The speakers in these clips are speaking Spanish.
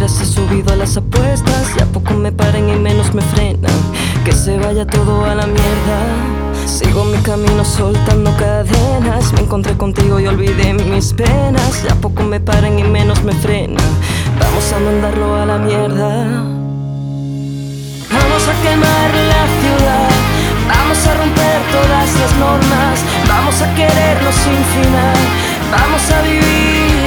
horas he subido a las apuestas y a poco me paren y menos me frenan. Que se vaya todo a la mierda. Sigo mi camino soltando cadenas. Me encontré contigo y olvidé mis penas. Y a poco me paren y menos me frenan. Vamos a mandarlo a la mierda. Vamos a quemar la ciudad. Vamos a romper todas las normas. Vamos a querernos sin final. Vamos a vivir.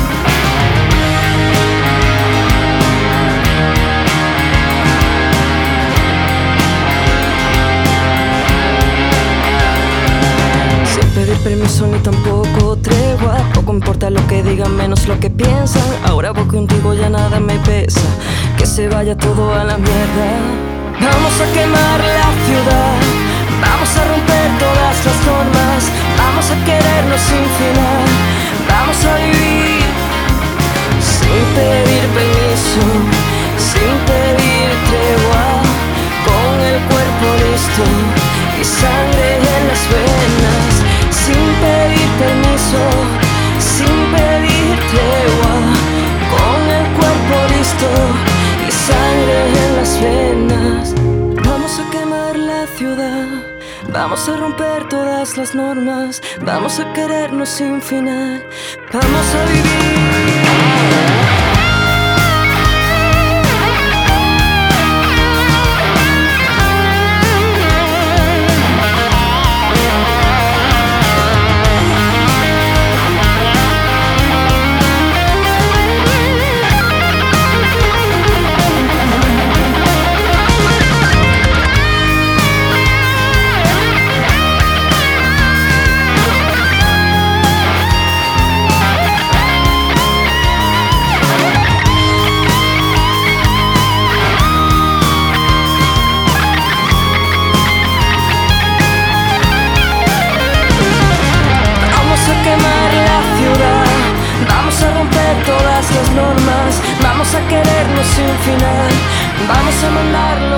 Sin pedir permiso ni tampoco tregua. Poco importa lo que digan, menos lo que piensan. Ahora voy contigo, ya nada me pesa. Que se vaya todo a la mierda. Vamos a quemar la ciudad. Vamos a romper todas las normas. Vamos a querernos sin final. Vamos a vivir sin pedir permiso, sin pedir tregua, con el cuerpo listo y sangre en las venas. Sin pedir permiso, sin pedir tregua, con el cuerpo listo y sangre en las venas. Vamos a quemar la ciudad. Vamos a romper todas las normas. Vamos a querernos sin final. Vamos a vivir. Todas las normas, vamos a querernos sin final, vamos a mandarlo